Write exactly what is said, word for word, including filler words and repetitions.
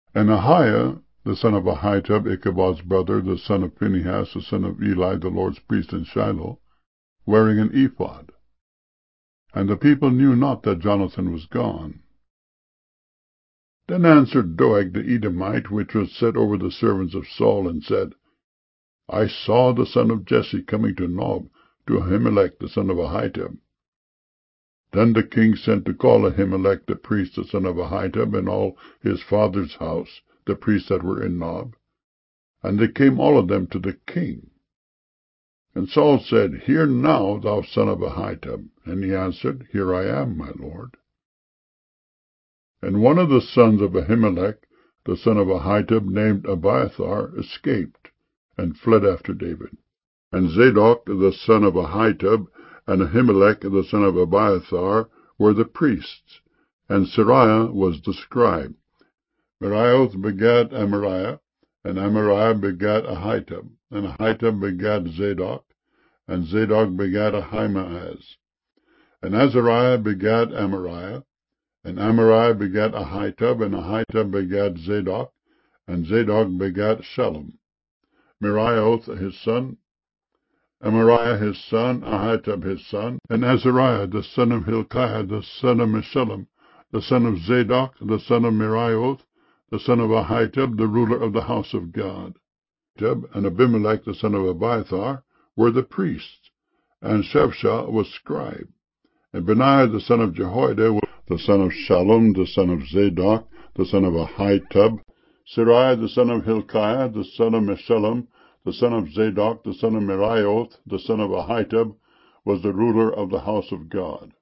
And Ahiah, the son of Ahitub, Ichabod's brother, the son of Phinehas, the son of Eli, the Lord's priest in Shiloh, wearing an ephod. And the people knew not that Jonathan was gone. Then answered Doeg the Edomite, which was set over the servants of Saul, and said, I saw the son of Jesse coming to Nob, to Ahimelech the son of Ahitub. Then the king sent to call Ahimelech the priest, the son of Ahitub, and all his father's house, the priests that were in Nob. And they came all of them to the king. And Saul said, Hear now, thou son of Ahitub. And he answered, Here I am, my lord. And one of the sons of Ahimelech, the son of Ahitub, named Abiathar, escaped, and fled after David. And Zadok, the son of Ahitub, and Ahimelech, the son of Abiathar, were the priests, and Seraiah was the scribe. Merioth begat Amariah, and Amariah begat Ahitub, and Ahitub begat Zadok, and Zadok begat Ahimaaz. And Azariah begat Amariah, and Amariah begat Ahitub, and Ahitub begat Zadok, and Zadok begat Shallum. Merioth his son, Amariah his son, Ahitub his son, and Azariah the son of Hilkiah, the son of Meshullam, the son of Zadok, the son of Merioth, the son of Ahitub, the ruler of the house of God. Ahitub and Abimelech the son of Abiathar were the priests, and Shevshah was scribe. And Benaiah the son of Jehoiada was the son of Shallum, the son of Zadok, the son of Ahitub. Seraiah the son of Hilkiah, the son of Meshullam, the son of Zadok, the son of Merioth, the son of Ahitub, was the ruler of the house of God.